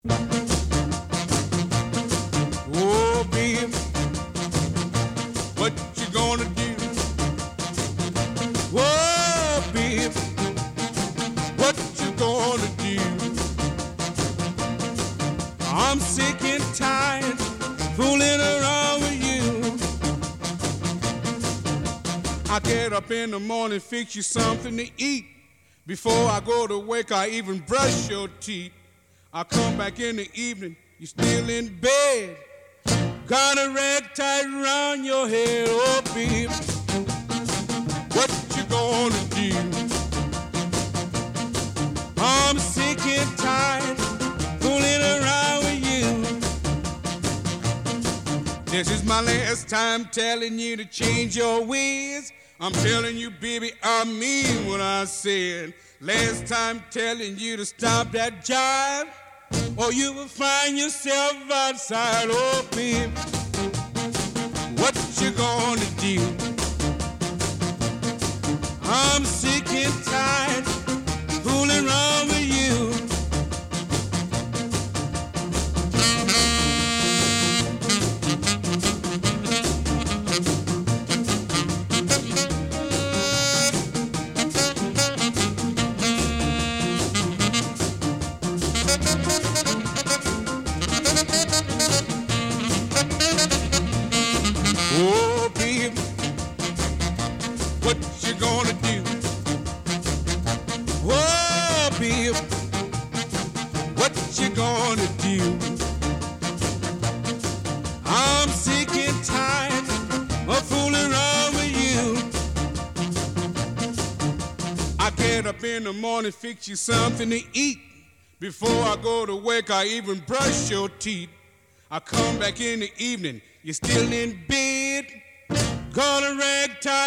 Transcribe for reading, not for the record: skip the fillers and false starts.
Oh, baby, what you gonna do? Oh, baby, what you gonna do? I'm sick and tired fooling around with you. I get up in the morning, fix you something to eat. Before I go to work, I even brush your teeth. I come back in the evening, you still in bed. Got a rag tied around your head, oh baby, what you gonna do? I'm sick and tired fooling around with you. This is my last time telling you to change your ways. I'm telling you, baby, I mean what I said. Last time telling you to stop that jive, or you will find yourself outside. Oh, baby, what you gonna do? I'm sick and tired fooling around with you. Oh, baby, what you gonna do? Oh, baby, what you gonna do? I'm sick and tired of fooling around with you. I get up in the morning, fix you something to eat. Before I go to work, I even brush your teeth. I come back in the evening, you're still in bed. Got a rag tied